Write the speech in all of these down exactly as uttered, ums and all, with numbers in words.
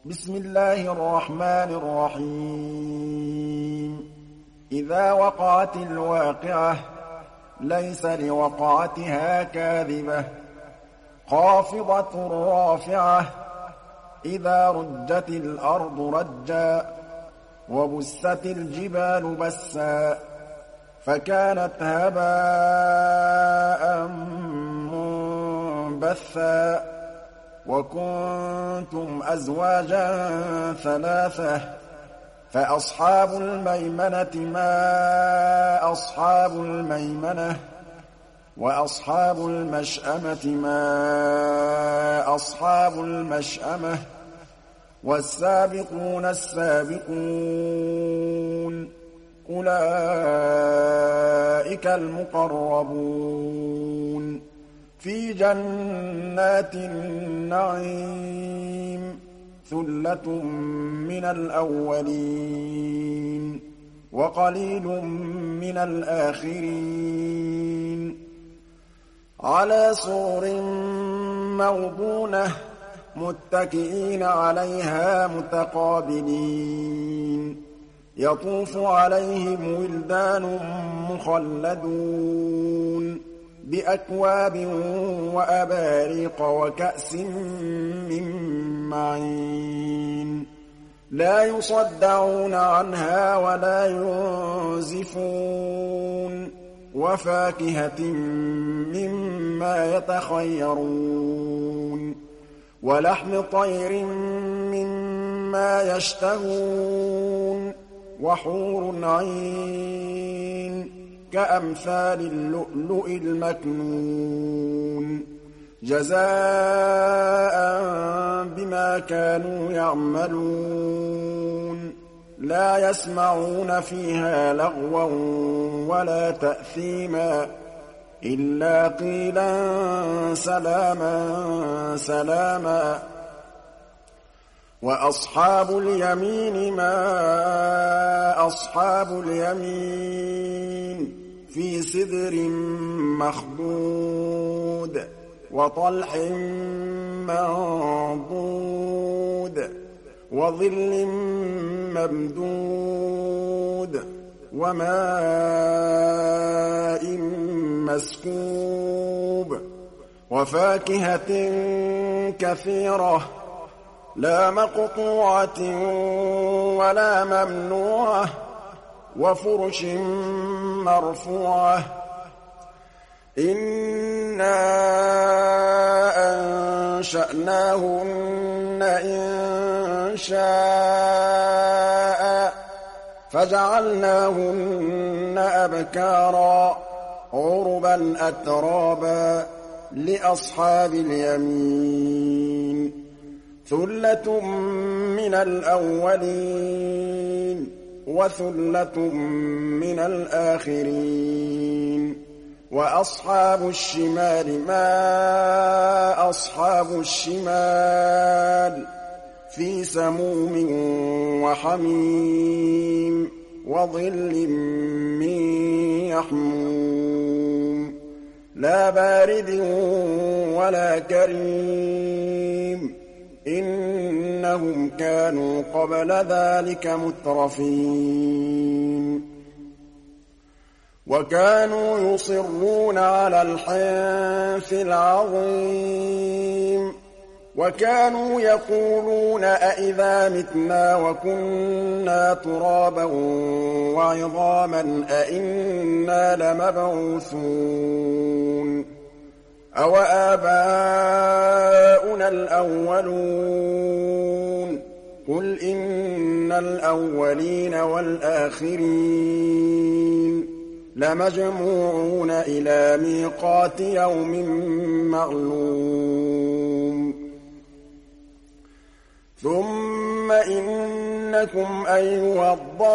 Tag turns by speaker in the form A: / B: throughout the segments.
A: بسم الله الرحمن الرحيم إذا وقعت الواقعة ليس لوقعتها كاذبة خافضة رافعة إذا رجت الأرض رجا وبست الجبال بسا فكانت هباء منبثا وكنتم أزواجا ثلاثة فأصحاب الميمنة ما أصحاب الميمنة وأصحاب المشأمة ما أصحاب المشأمة والسابقون السابقون أولئك المقربون في جنات النعيم ثلة من الأولين وقليل من الآخرين على سرر موضونة متكئين عليها متقابلين يطوف عليهم ولدان مخلدون بأكواب وأباريق وكأس من معين لا يصدعون عنها ولا ينزفون وفاكهة مما يتخيرون ولحم طير مما يشتهون وحور عين كأمثال اللؤلؤ المكنون جزاء بما كانوا يعملون لا يسمعون فيها لغوا ولا تأثيما إلا قيلا سلاما سلاما وأصحاب اليمين ما أصحاب اليمين في سدر مخضود وطلح منضود وظل ممدود وماء مسكوب وفاكهة كثيرة لا مقطوعة ولا ممنوعة وفرش مرفوعة إنا أنشأناهن إن شاء فجعلناهن أبكارا عربا أترابا لأصحاب اليمين ثلة من الأولين وثلة من الآخرين وأصحاب الشمال ما أصحاب الشمال في سموم وحميم وظل من يحموم لا بارد ولا كريم إنهم كانوا قبل ذلك مترفين وكانوا يصرون على الحنث العظيم وكانوا يقولون أئذا متنا وكنا ترابا وعظاما أئنا لمبعوثون أَوَآبَاؤُنَا الْأَوَّلُونَ قُلْ إِنَّ الْأَوَّلِينَ وَالْآخِرِينَ لَمَجْمُوعُونَ إِلَىٰ مِيقَاتِ يَوْمٍ مَّعْلُومٍ ثُمَّ إِنَّكُمْ أَيُّهَا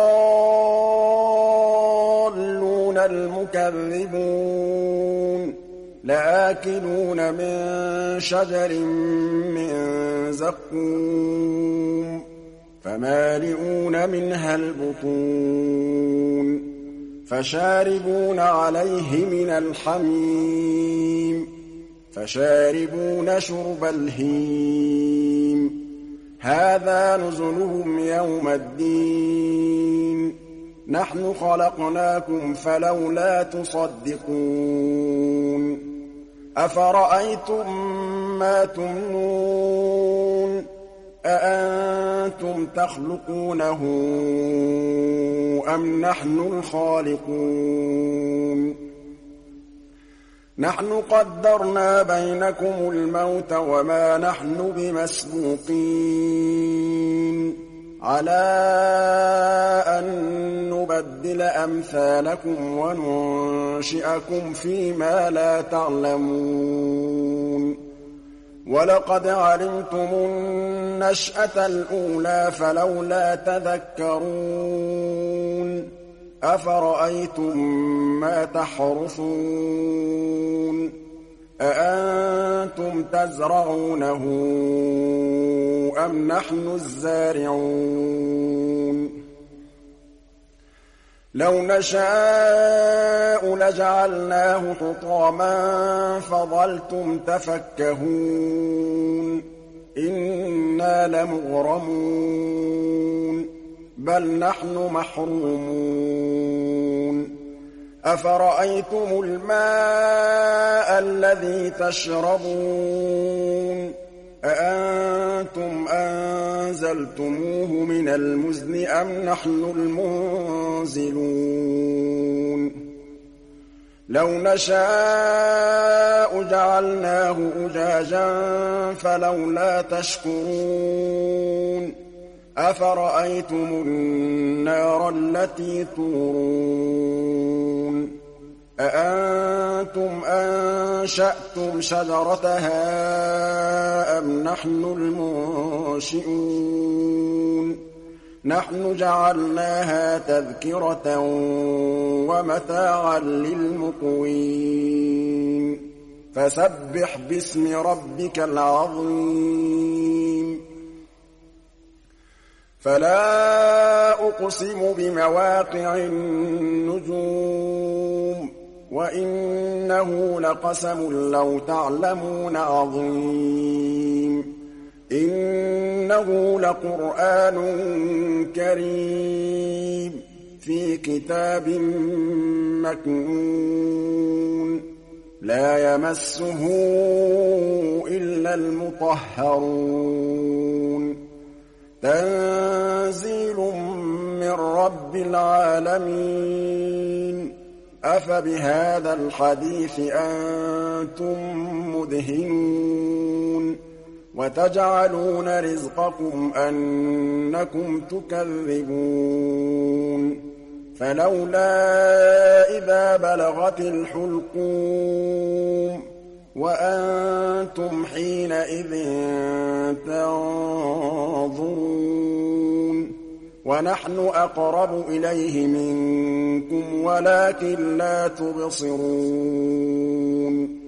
A: الضَّالُّونَ الْمُكَذِّبُونَ لآكلون من شجر من زقوم فمالئون منها البطون فشاربون عليه من الحميم فشاربون شرب الهيم هَٰذَا نُزُلُهُمْ يَوْمَ الدِّينِ نَحْنُ خَلَقْنَاكُمْ فَلَوْلَا تُصَدِّقُونَ أَفَرَأَيْتُم مَّا تُمْنُونَ أَأَنتُمْ تَخْلُقُونَهُ أَمْ نَحْنُ الْخَالِقُونَ نَحْنُ قَدَّرْنَا بَيْنَكُمُ الْمَوْتَ وَمَا نَحْنُ بِمَسْبُوقِينَ عَلَىٰ أَن نُّبَدِّلَ أَمْثَالَكُمْ وَنُنشِئَكُمْ فِي مَا لَا تَعْلَمُونَ وَلَقَدْ عَلِمْتُمُ النَّشْأَةَ الْأُولَىٰ فَلَوْلَا تَذَكَّرُونَ أَفَرَأَيْتُم مَّا تَحْرُثُونَ أَأَنتُمْ تَزْرَعُونَهُ أَمْ نَحْنُ الزَّارِعُونَ لَوْ نَشَاءُ لَجَعَلْنَاهُ حُطَامًا فَظَلْتُمْ تَفَكَّهُونَ إِنَّا لَمُغْرَمُونَ بَلْ نَحْنُ مَحْرُومُونَ أَفَرَأَيْتُمُ الْمَاءَ الَّذِي تَشْرَبُونَ أَأَنتُمْ أَنزَلْتُمُوهُ مِنَ الْمُزْنِ أَمْ نَحْنُ الْمُنزِلُونَ لَوْ نَشَاءُ جَعَلْنَاهُ أُجَاجًا فَلَوْلَا تَشْكُرُونَ أَفَرَأَيْتُمُ النَّارَ الَّتِي تُورُونَ أَأَنتُمْ أَنشَأْتُمْ شَجَرَتَهَا أَمْ نَحْنُ الْمُنشِئُونَ نَحْنُ جَعَلْنَاهَا تَذْكِرَةً وَمَتَاعًا لِّلْمُقْوِينَ فَسَبِّحْ بِاسْمِ رَبِّكَ الْعَظِيمِ فَلَا أُقْسِمُ بِمَوَاقِعِ النُّجُومِ وَإِنَّهُ لَقَسَمٌ لَّوْ تَعْلَمُونَ عَظِيمٌ إِنَّهُ لَقُرْآنٌ كَرِيمٌ فِي كِتَابٍ مَّكْنُونٍ لَّا يَمَسُّهُ إِلَّا الْمُطَهَّرُونَ تَنزِيلٌ مِّن رَّبِّ الْعَالَمِينَ أَفَبِهَٰذَا الْحَدِيثِ أَنتُم مُّدْهِنُونَ وَتَجْعَلُونَ رِزْقَكُمْ أَنَّكُمْ تُكَذِّبُونَ فَلَوْلَا إِذَا بَلَغَتِ الْحُلْقُومَ وَأَنتُمْ حِينَئِذٍ تَنظُرُونَ وَنَحْنُ أَقْرَبُ إِلَيْهِ مِنكُمْ وَلَٰكِن لَّا تُبْصِرُونَ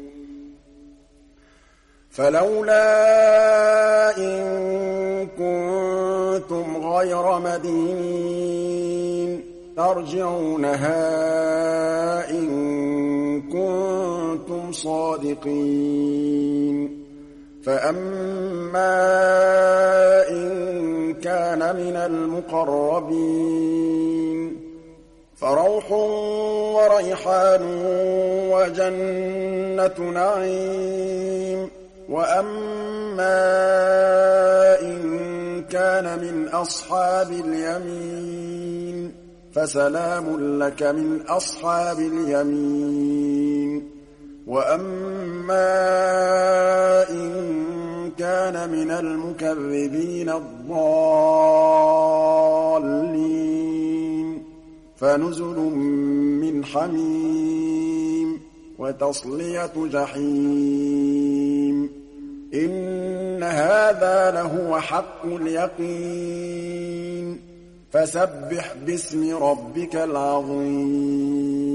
A: فَلَوْلَا إِن كُنتُمْ غَيْرَ مَدِينِينَ تَرْجِعُونَهَا إِن كُنتُمْ صَادِقِينَ فَأَمَّا إِن كَانَ مِنَ الْمُقَرَّبِينَ فَرَوْحٌ وَرَيْحَانٌ وَجَنَّةُ نَعِيمٍ وَأَمَّا إِن كَانَ مِنْ أَصْحَابِ الْيَمِينِ فَسَلَامٌ لَّكَ مِنْ أَصْحَابِ الْيَمِينِ وَأَمَّا إِن كَانَ مِنَ الْمُكَذِّبِينَ الضَّالِّينَ فَنُزُلٌ مِّنْ حَمِيمٍ وَتَصْلِيَةُ جَحِيمٍ إِنَّ هَٰذَا لَهُوَ حَقُّ الْيَقِينِ فَسَبِّحْ بِاسْمِ رَبِّكَ الْعَظِيمِ